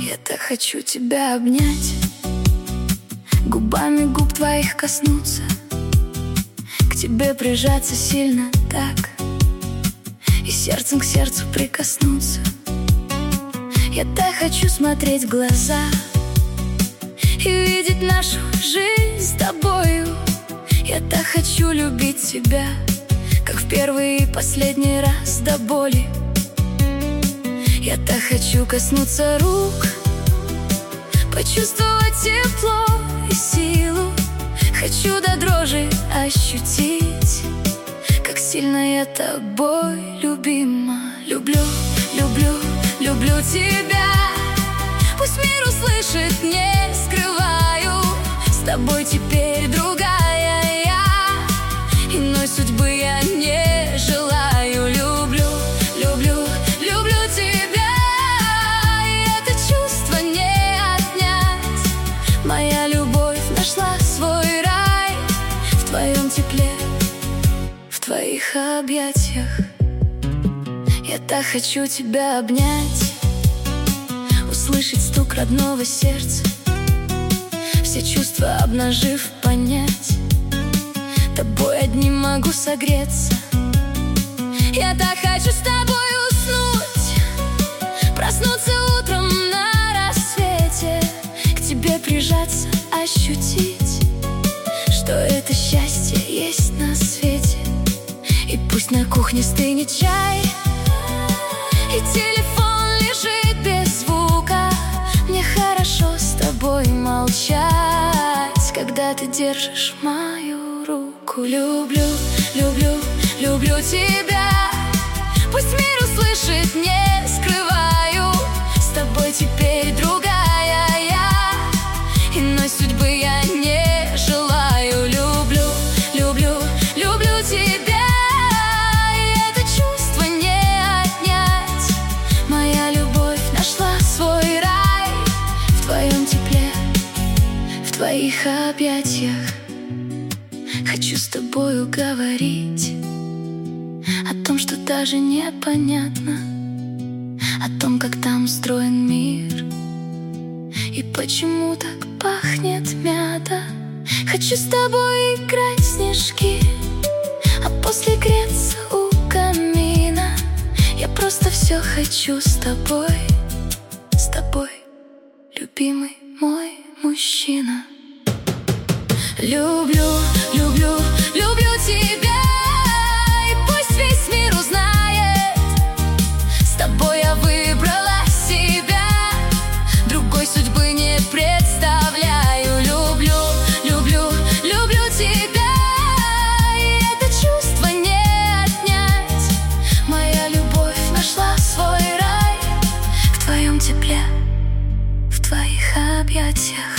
Я так хочу тебя обнять, губами губ твоих коснуться, к тебе прижаться сильно так и сердцем к сердцу прикоснуться. Я так хочу смотреть в глаза и видеть нашу жизнь с тобою. Я так хочу любить тебя, как в первый и последний раз до боли. Я так хочу коснуться рук, почувствовать тепло и силу. Хочу до дрожи ощутить, как сильно я тобой любима. Люблю, люблю, люблю тебя. Пусть мир услышит, не скрываю. С тобой теперь другая я, иной судьбы я не желаю. Люблю, люблю, люблю тебя, и это чувство не отнять. Моя любовь нашла свой рай в твоем тепле, в твоих объятиях. Я так хочу тебя обнять, услышать стук родного сердца, все чувства обнажив, понять. Тобой одним могу согреться. Я так хочу с тобой уснуть, проснуться утром на рассвете, к тебе прижаться, ощутить, что это счастье есть на свете. И пусть на кухне стынет чай и телефон лежит без звука, мне хорошо с тобой молчать, когда ты держишь мою руку. Люблю, люблю, люблю тебя. Пусть мир услышит, не скрываю. С тобой теперь другая я, иной судьбы я не желаю. Люблю, люблю, люблю тебя, и это чувство не отнять. Моя любовь нашла свой рай в твоем тепле, в твоих объятиях. Хочу с тобою говорить о том, что даже непонятно, о том, как там устроен мир и почему так пахнет мята. Хочу с тобой играть в снежки, а после греться у камина. Я просто все хочу с тобой, любимый мой мужчина. Люблю, люблю, люблю тебя, и пусть весь мир узнает. С тобой я выбрала себя, другой судьбы не представляю. Люблю, люблю, люблю тебя, и это чувство не отнять. Моя любовь нашла свой рай в твоем тепле, в твоих объятиях.